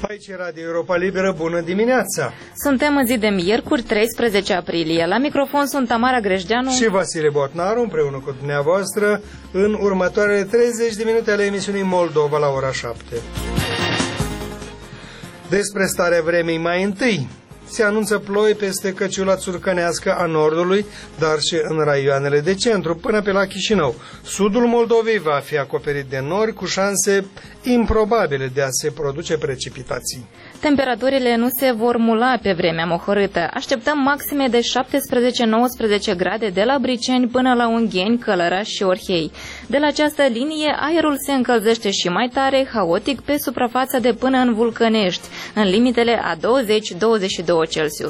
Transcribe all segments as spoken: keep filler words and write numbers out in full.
Aici e Radio Europa Liberă, bună dimineața! Suntem în zi de miercuri, treisprezece aprilie. La microfon sunt Tamara Grejdeanu și Vasile Botnaru, împreună cu dumneavoastră, în următoarele treizeci de minute ale emisiunii Moldova la ora șapte. Despre starea vremii mai întâi. Se anunță ploi peste căciula țurcănească a nordului, dar și în raioanele de centru, până pe la Chișinău. Sudul Moldovei va fi acoperit de nori, cu șanse improbabile de a se produce precipitații. Temperaturile nu se vor mula pe vremea mohorâtă. Așteptăm maxime de șaptesprezece nouăsprezece grade de la Briceni până la Ungheni, Călăraș și Orhei. De la această linie, aerul se încălzește și mai tare, haotic, pe suprafața de până în Vulcănești, în limitele a douăzeci douăzeci și doi Celsius.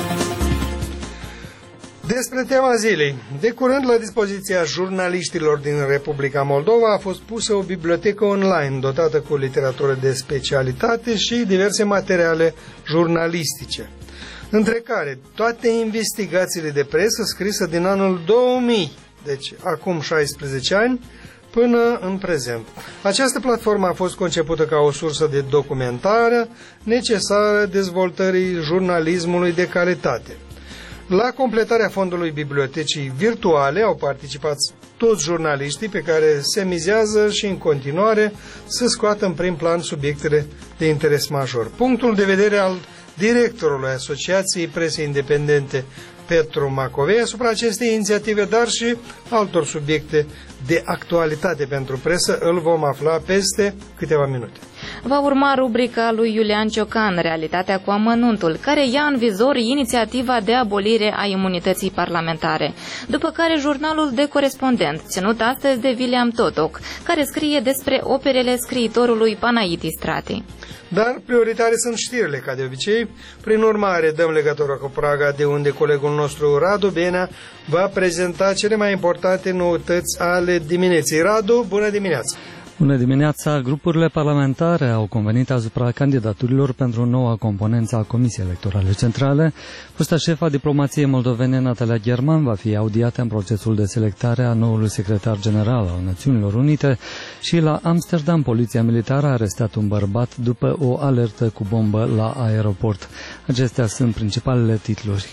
Despre tema zilei. De curând, la dispoziția jurnaliștilor din Republica Moldova a fost pusă o bibliotecă online dotată cu literatură de specialitate și diverse materiale jurnalistice, între care toate investigațiile de presă scrise din anul două mii, deci acum șaisprezece ani, până în prezent. Această platformă a fost concepută ca o sursă de documentare necesară dezvoltării jurnalismului de calitate. La completarea fondului bibliotecii virtuale au participat toți jurnaliștii pe care se mizează și în continuare să scoată în prim plan subiectele de interes major. Punctul de vedere al directorului Asociației Presei Independente, Petru Macovei, asupra acestei inițiative, dar și altor subiecte de actualitate pentru presă, îl vom afla peste câteva minute. Va urma rubrica lui Iulian Ciocan, Realitatea cu amănuntul, care ia în vizor inițiativa de abolire a imunității parlamentare. După care jurnalul de corespondent, ținut astăzi de William Totoc, care scrie despre operele scriitorului Panaiti Strati. Dar prioritare sunt știrile, ca de obicei. Prin urmare, dăm legătura cu Praga, de unde colegul nostru Radu Benea va prezenta cele mai importante noutăți ale dimineții. Radu, bună dimineața! Bună dimineața! Grupurile parlamentare au convenit asupra candidaturilor pentru noua componență a Comisiei Electorale Centrale. Fosta șefa diplomației moldovene, Natalia German, va fi audiată în procesul de selectare a noului secretar general al Națiunilor Unite și la Amsterdam, poliția militară a arestat un bărbat după o alertă cu bombă la aeroport. Acestea sunt principalele titluri.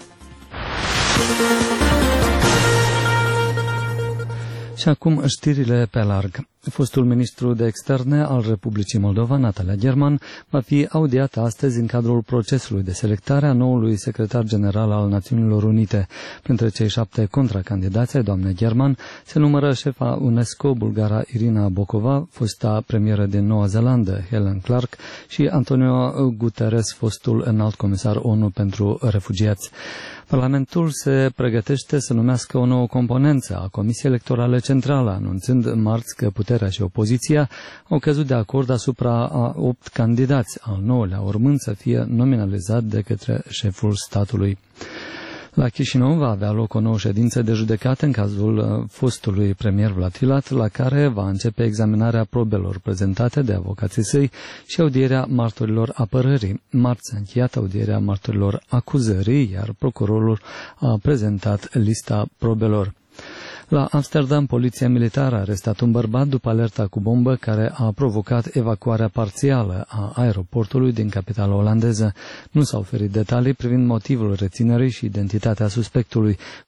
Și acum știrile pe larg. Fostul ministru de externe al Republicii Moldova, Natalia German, va fi audiată astăzi în cadrul procesului de selectare a noului secretar general al Națiunilor Unite. Printre cei șapte contracandidați ai doamnei German se numără șefa UNESCO, bulgara Irina Bokova, fosta premieră din Noua Zeelandă, Helen Clark, și Antonio Guterres, fostul înalt comisar ONU pentru refugiați. Parlamentul se pregătește să numească o nouă componență a Comisiei Electorale Centrale, anunțând marți că puterea și opoziția au căzut de acord asupra a opt candidați, al nouălea urmând să fie nominalizat de către șeful statului. La Chișinău va avea loc o nouă ședință de judecată în cazul fostului premier Vlad Filat, la care va începe examinarea probelor prezentate de avocații săi și audierea martorilor apărării. Marți a încheiat audierea martorilor acuzării, iar procurorul a prezentat lista probelor. La Amsterdam, poliția militară a arestat un bărbat după alerta cu bombă care a provocat evacuarea parțială a aeroportului din capitala olandeză. Nu s-au oferit detalii privind motivul reținerii și identitatea suspectului.